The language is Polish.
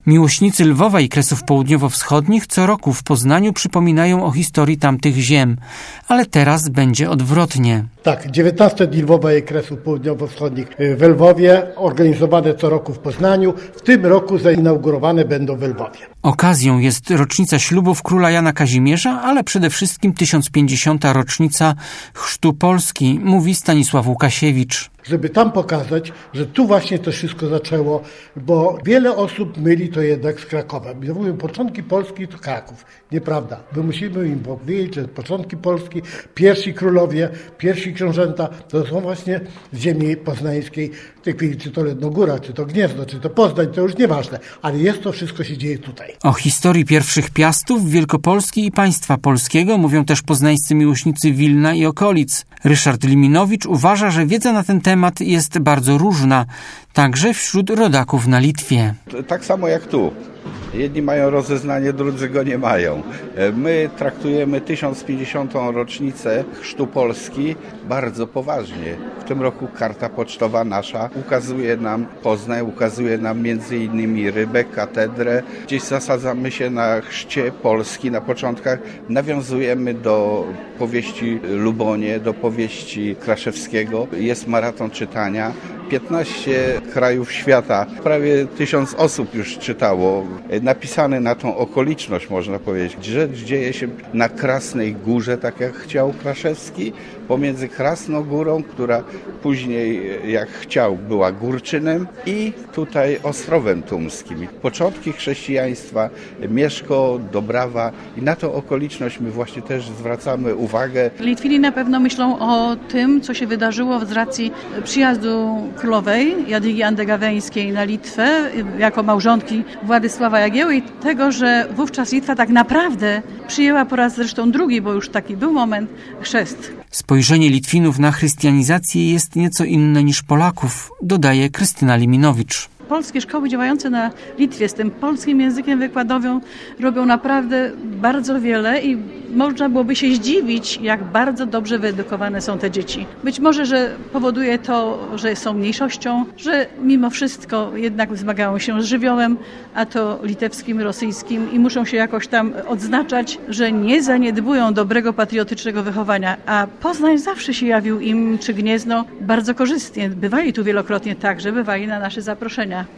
Miłośnicy Lwowa i Kresów Południowo-Wschodnich co roku w Poznaniu przypominają o historii tamtych ziem, ale teraz będzie odwrotnie. Tak, 19 Dni Lwowa i Kresów Południowo-Wschodnich w Lwowie, organizowane co roku w Poznaniu. W tym roku zainaugurowane będą w Lwowie. Okazją jest rocznica ślubów króla Jana Kazimierza, ale przede wszystkim 1050. rocznica chrztu Polski, mówi Stanisław Łukasiewicz. Żeby tam pokazać, że tu właśnie to wszystko zaczęło, bo wiele osób myli to jednak z Krakowem. Ja mówię, początki Polski to Kraków. Nieprawda. My musimy im powiedzieć, że początki Polski, pierwsi królowie, pierwsi książęta, to są właśnie z ziemi poznańskiej. W tej chwili, czy to Lednogóra, czy to Gniezno, czy to Poznań, to już nieważne, ale jest to wszystko się dzieje tutaj. O historii pierwszych piastów Wielkopolski i państwa polskiego mówią też poznańscy miłośnicy Wilna i okolic. Ryszard Liminowicz uważa, że wiedza na ten temat jest bardzo różna, także wśród rodaków na Litwie. Tak samo jak tu. Jedni mają rozeznanie, drudzy go nie mają. My traktujemy 1050. rocznicę chrztu Polski bardzo poważnie. W tym roku karta pocztowa nasza ukazuje nam Poznań, ukazuje nam m.in. Rybę, katedrę. Gdzieś zasadzamy się na chrzcie Polski na początkach. Nawiązujemy do powieści Lubonie, do powieści Kraszewskiego. Jest maraton czytania. 15 krajów świata, prawie 1000 osób już czytało, napisane na tą okoliczność, można powiedzieć, że dzieje się na Krasnej Górze, tak jak chciał Kraszewski, pomiędzy Krasną Górą, która później, jak chciał, była Górczynem i tutaj Ostrowem Tumskim. Początki chrześcijaństwa, Mieszko, Dobrawa i na tą okoliczność my właśnie też zwracamy uwagę. Litwini na pewno myślą o tym, co się wydarzyło z racji przyjazdu królowej Jadwigi Andegaweńskiej na Litwę jako małżonki Władysława Jagieły i tego, że wówczas Litwa tak naprawdę przyjęła po raz zresztą drugi, bo już taki był moment, chrzest. Spojrzenie Litwinów na chrystianizację jest nieco inne niż Polaków, dodaje Krystyna Liminowicz. Polskie szkoły działające na Litwie z tym polskim językiem wykładowym robią naprawdę bardzo wiele i można byłoby się zdziwić, jak bardzo dobrze wyedukowane są te dzieci. Być może, że powoduje to, że są mniejszością, że mimo wszystko jednak zmagają się z żywiołem, a to litewskim, rosyjskim i muszą się jakoś tam odznaczać, że nie zaniedbują dobrego patriotycznego wychowania. A Poznań zawsze się jawił im, czy Gniezno, bardzo korzystnie. Bywali tu wielokrotnie także, bywali na nasze zaproszenia.